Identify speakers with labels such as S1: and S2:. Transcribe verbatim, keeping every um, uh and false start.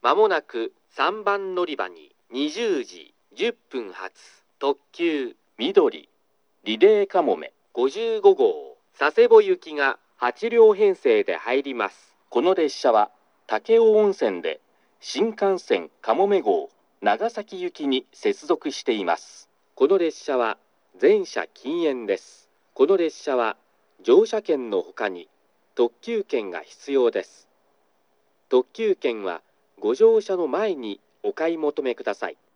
S1: まもなくさんばん乗り場ににじゅうじじゅっぷん発特急
S2: 緑リレーかもめ
S1: ごじゅうごごう佐世保行きがはちりょう編成で入ります。
S2: この列車は武雄温泉で新幹線かもめ号長崎行きに接続しています。
S1: この列車は全車禁煙です。この列車は乗車券のほかに特急券が必要です。特急券はご乗車の前にお買い求めください。